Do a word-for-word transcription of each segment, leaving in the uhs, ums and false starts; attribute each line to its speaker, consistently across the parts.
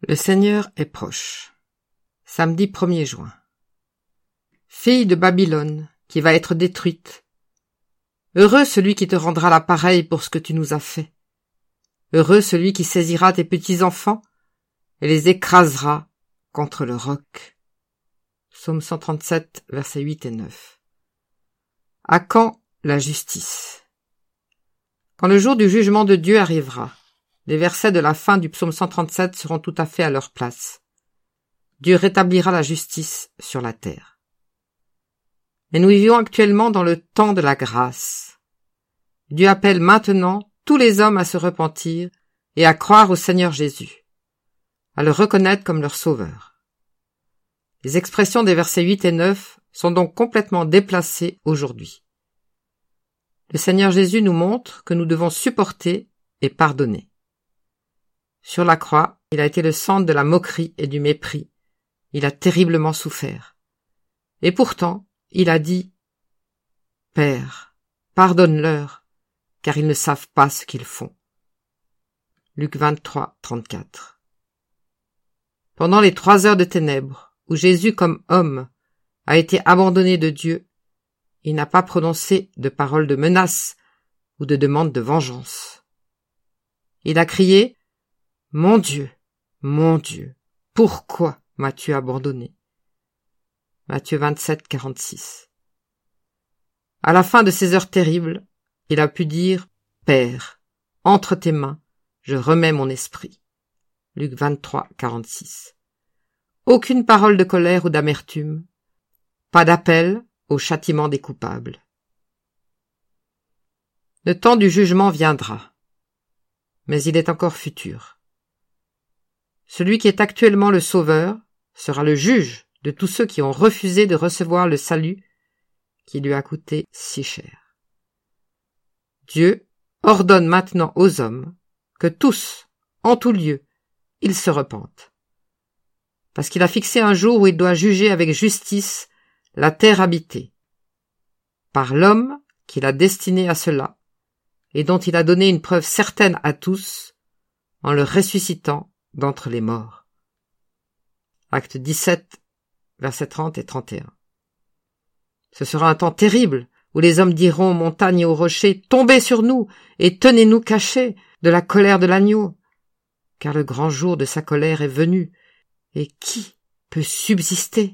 Speaker 1: Le Seigneur est proche. Samedi premier juin. Fille de Babylone, qui va être détruite. Heureux celui qui te rendra la pareille pour ce que tu nous as fait. Heureux celui qui saisira tes petits-enfants et les écrasera contre le roc. Psaume cent trente-sept, versets huit et neuf. À quand la justice? Quand le jour du jugement de Dieu arrivera, les versets de la fin du psaume cent trente-sept seront tout à fait à leur place. Dieu rétablira la justice sur la terre. Mais nous vivons actuellement dans le temps de la grâce. Dieu appelle maintenant tous les hommes à se repentir et à croire au Seigneur Jésus, à le reconnaître comme leur sauveur. Les expressions des versets huit et neuf sont donc complètement déplacées aujourd'hui. Le Seigneur Jésus nous montre que nous devons supporter et pardonner. Sur la croix, il a été le centre de la moquerie et du mépris. Il a terriblement souffert. Et pourtant, il a dit « Père, pardonne-leur, car ils ne savent pas ce qu'ils font. » Luc vingt-trois, trente-quatre. Pendant les trois heures de ténèbres, où Jésus comme homme a été abandonné de Dieu, il n'a pas prononcé de paroles de menace ou de demande de vengeance. Il a crié « Mon Dieu, mon Dieu, pourquoi m'as-tu abandonné ?» Matthieu vingt-sept, quarante-six. À la fin de ces heures terribles, il a pu dire « Père, entre tes mains, je remets mon esprit. » Luc vingt-trois, quarante-six. Aucune parole de colère ou d'amertume, pas d'appel au châtiment des coupables. Le temps du jugement viendra, mais il est encore futur. Celui qui est actuellement le Sauveur sera le juge de tous ceux qui ont refusé de recevoir le salut qui lui a coûté si cher. Dieu ordonne maintenant aux hommes que tous, en tout lieu, ils se repentent, parce qu'il a fixé un jour où il doit juger avec justice la terre habitée, par l'homme qu'il a destiné à cela, et dont il a donné une preuve certaine à tous, en le ressuscitant d'entre les morts. Acte dix-sept, versets trente et trente et un. Ce sera un temps terrible, où les hommes diront aux montagnes et aux rochers, « Tombez sur nous, et tenez-nous cachés de la colère de l'agneau, car le grand jour de sa colère est venu, et qui peut subsister ?»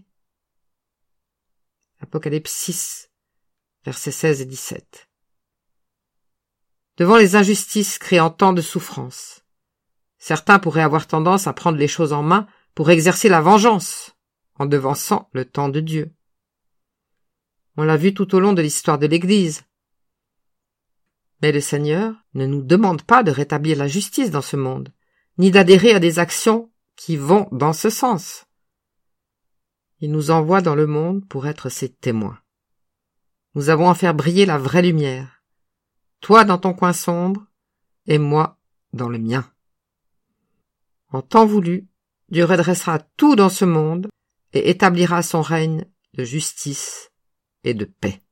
Speaker 1: Apocalypse six, versets seize et dix-sept. Devant les injustices créant tant de souffrance, certains pourraient avoir tendance à prendre les choses en main pour exercer la vengeance, en devançant le temps de Dieu. On l'a vu tout au long de l'histoire de l'Église. Mais le Seigneur ne nous demande pas de rétablir la justice dans ce monde, ni d'adhérer à des actions qui vont dans ce sens. Il nous envoie dans le monde pour être ses témoins. Nous avons à faire briller la vraie lumière, toi dans ton coin sombre et moi dans le mien. En temps voulu, Dieu redressera tout dans ce monde et établira son règne de justice et de paix.